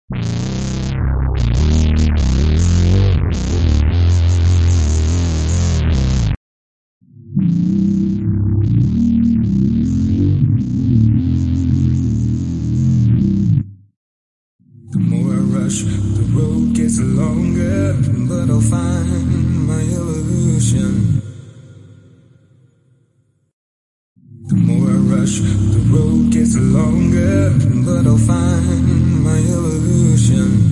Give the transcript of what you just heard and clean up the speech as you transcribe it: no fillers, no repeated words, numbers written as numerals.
The more I rush, the road gets longer, but I'll find my illusion. The more I rush, the road gets longer, but I'll find my illusion.